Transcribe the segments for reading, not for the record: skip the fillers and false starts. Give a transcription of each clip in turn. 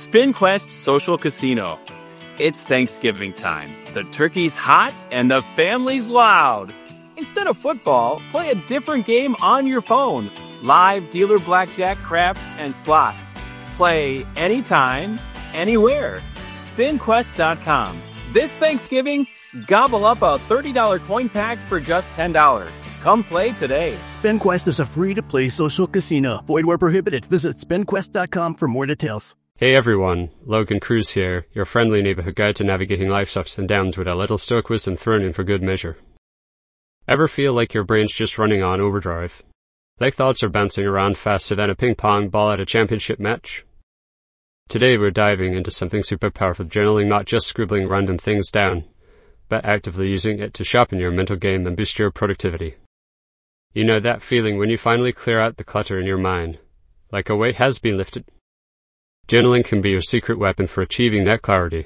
SpinQuest Social Casino. It's Thanksgiving time. The turkey's hot and the family's loud. Instead of football, play a different game on your phone. Live dealer blackjack, craps, and slots. Play anytime, anywhere. SpinQuest.com. This Thanksgiving, gobble up a $30 coin pack for just $10. Come play today. SpinQuest is a free-to-play social casino. Void where prohibited. Visit SpinQuest.com for more details. Hey everyone, Logan Cruz here, your friendly neighborhood guide to navigating life's ups and downs with a little stoic wisdom thrown in for good measure. Ever feel like your brain's just running on overdrive? Like thoughts are bouncing around faster than a ping pong ball at a championship match? Today we're diving into something super powerful, journaling, not just scribbling random things down, but actively using it to sharpen your mental game and boost your productivity. You know that feeling when you finally clear out the clutter in your mind, like a weight has been lifted? Journaling can be your secret weapon for achieving that clarity.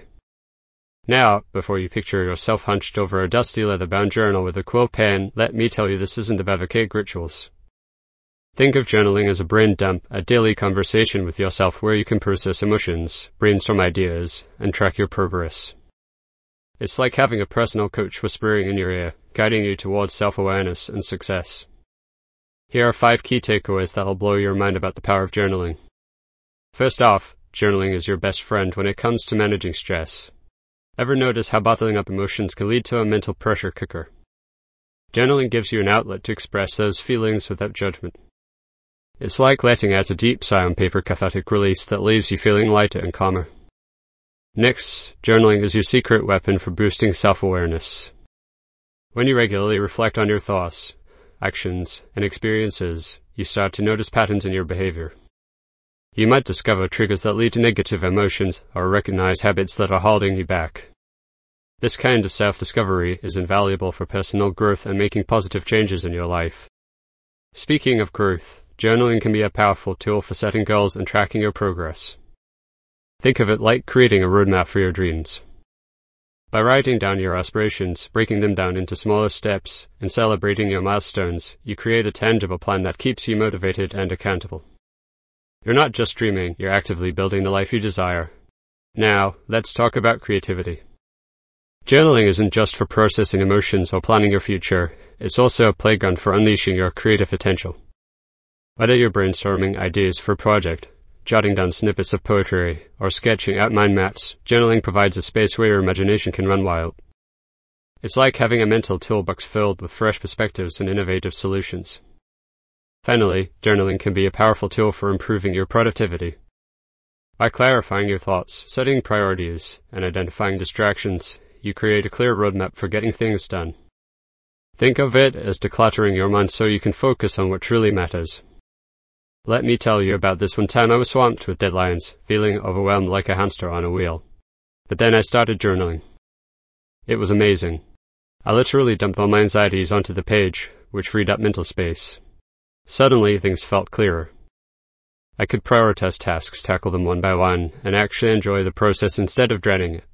Now, before you picture yourself hunched over a dusty leather-bound journal with a quill pen, let me tell you this isn't about archaic rituals. Think of journaling as a brain dump, a daily conversation with yourself where you can process emotions, brainstorm ideas, and track your progress. It's like having a personal coach whispering in your ear, guiding you towards self-awareness and success. Here are 5 key takeaways that'll blow your mind about the power of journaling. First off, journaling is your best friend when it comes to managing stress. Ever notice how bottling up emotions can lead to a mental pressure cooker? Journaling gives you an outlet to express those feelings without judgment. It's like letting out a deep sigh on paper, cathartic release that leaves you feeling lighter and calmer. Next, journaling is your secret weapon for boosting self-awareness. When you regularly reflect on your thoughts, actions, and experiences, you start to notice patterns in your behavior. You might discover triggers that lead to negative emotions or recognize habits that are holding you back. This kind of self-discovery is invaluable for personal growth and making positive changes in your life. Speaking of growth, journaling can be a powerful tool for setting goals and tracking your progress. Think of it like creating a roadmap for your dreams. By writing down your aspirations, breaking them down into smaller steps, and celebrating your milestones, you create a tangible plan that keeps you motivated and accountable. You're not just dreaming, you're actively building the life you desire. Now, let's talk about creativity. Journaling isn't just for processing emotions or planning your future, it's also a playground for unleashing your creative potential. Whether you're brainstorming ideas for a project, jotting down snippets of poetry, or sketching out mind maps, journaling provides a space where your imagination can run wild. It's like having a mental toolbox filled with fresh perspectives and innovative solutions. Finally, journaling can be a powerful tool for improving your productivity. By clarifying your thoughts, setting priorities, and identifying distractions, you create a clear roadmap for getting things done. Think of it as decluttering your mind so you can focus on what truly matters. Let me tell you about this one time I was swamped with deadlines, feeling overwhelmed like a hamster on a wheel. But then I started journaling. It was amazing. I literally dumped all my anxieties onto the page, which freed up mental space. Suddenly, things felt clearer. I could prioritize tasks, tackle them one by one, and actually enjoy the process instead of dreading it.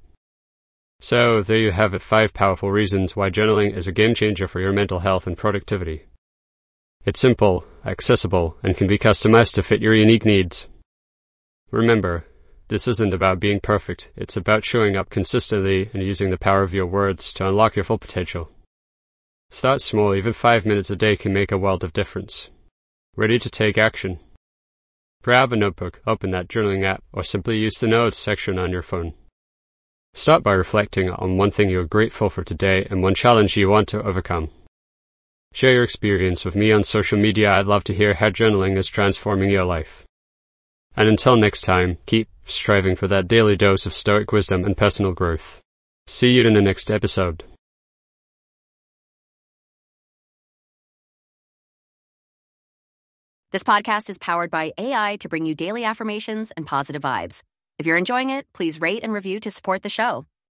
So, there you have it, 5 powerful reasons why journaling is a game changer for your mental health and productivity. It's simple, accessible, and can be customized to fit your unique needs. Remember, this isn't about being perfect, it's about showing up consistently and using the power of your words to unlock your full potential. Start small, even 5 minutes a day can make a world of difference. Ready to take action? Grab a notebook, open that journaling app, or simply use the notes section on your phone. Start by reflecting on one thing you're grateful for today and one challenge you want to overcome. Share your experience with me on social media. I'd love to hear how journaling is transforming your life. And until next time, keep striving for that daily dose of stoic wisdom and personal growth. See you in the next episode. This podcast is powered by AI to bring you daily affirmations and positive vibes. If you're enjoying it, please rate and review to support the show.